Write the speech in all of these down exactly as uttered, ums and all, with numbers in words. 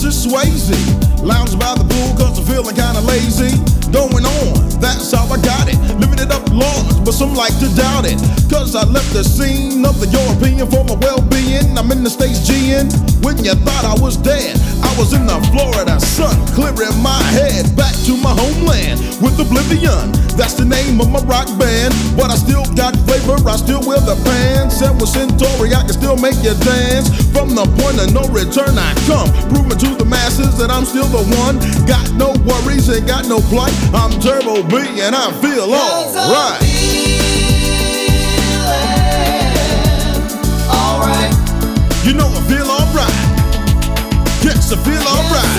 Francis Swayze. Lounge by the pool cause I'm feeling kinda lazy. Going on, that's how I got it. Living it up large, but some like to doubt it. Cause I left the scene of the European for my well-being. I'm in the States G'ing. When you thought I was dead, I was in the Florida sun, clearing my head back to my homeland with Oblivion. That's the name of my rock band. But I still got flavor, I still wear the pants. And with Centauri, I can still make you dance. From the point of no return I come, proving to the masses that I'm still the one. Got no worries and got no plight. I'm Turbo B and I feel alright. Alright. You know I feel alright. Yes, I feel alright.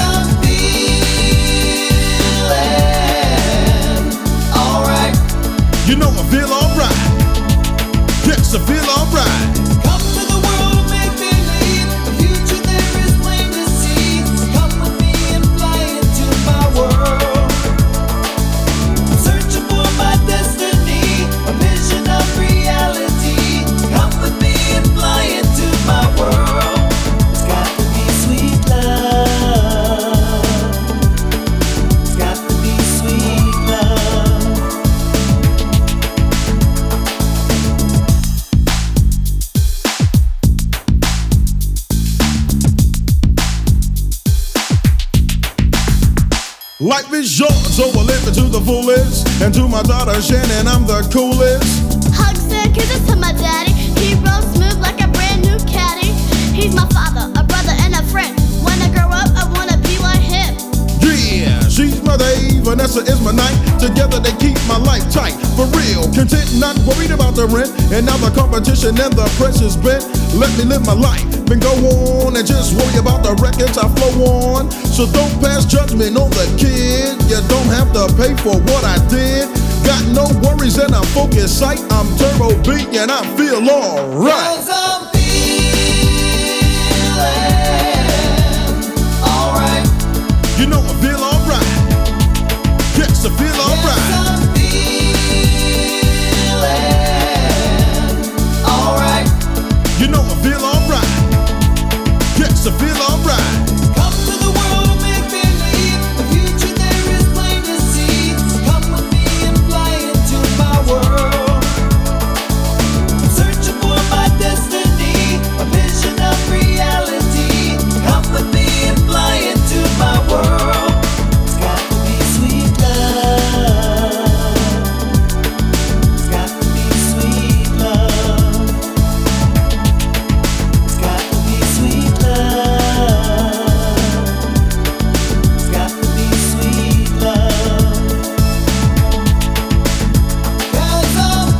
Alright. You know I feel alright. Yes, I feel alright. Come to the world of make believe. The future there is plain to see. Come with me and fly into my world. I'm searching for my destiny, a vision of reality. Come with me and fly into my world. It's got to be sweet love. It's got to be sweet love. Life is short, so I live it to the fullest. And to my daughter Shannon, I'm the coolest. Hugs and kisses to my daddy. He rolls smooth like a brand new caddy. He's my father, a brother, and a friend. When I grow up, I wanna be like him. Yeah, she's my day, Vanessa is my night. Together they keep my life tight. For real, content, not worried about the rent. And now the competition and the press is bent. Let me live my life, then go on and just worry about the records I flow on. So don't pass judgment on the kid. You don't have to pay for what I did. Got no worries and I'm focused sight. I'm Turbo B and I feel alright. Cause I'm feeling alright. You know I feel alright. Yes, I feel alright. Yes, I'm feeling alright. You know I feel alright. Yes, I feel alright. Come to the world of make believe. The future there is plain to see. Come with me and fly into my world. I'm searching for my destiny, a vision of reality. Come with me and fly into my world. It's got to be sweet love. It's got to be sweet love. It's got to be sweet love. It's got to be sweet love. Cause I'm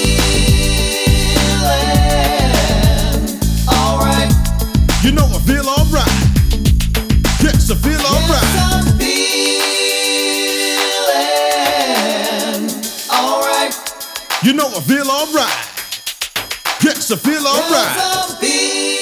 feeling alright. You know I feel alright. Yes, I feel alright. Yes, I'm feeling alright. You know I feel alright. Yes, I feel alright. Yes, I'm feeling